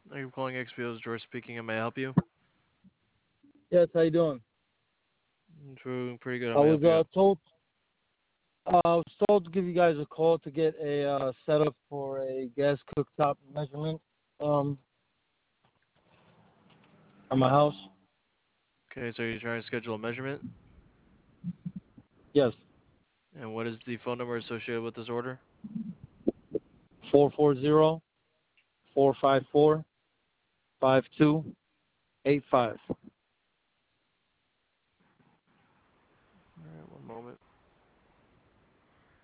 Are you calling XPO's George speaking? Am I help you? Yes, how you doing? Doing pretty good. How I may I was help you out? told to give you guys a call to get a setup for a gas cooktop measurement um at my house. Okay, so you're trying to schedule a measurement? Yes, And what is the phone number associated with this order? 440-454-5285.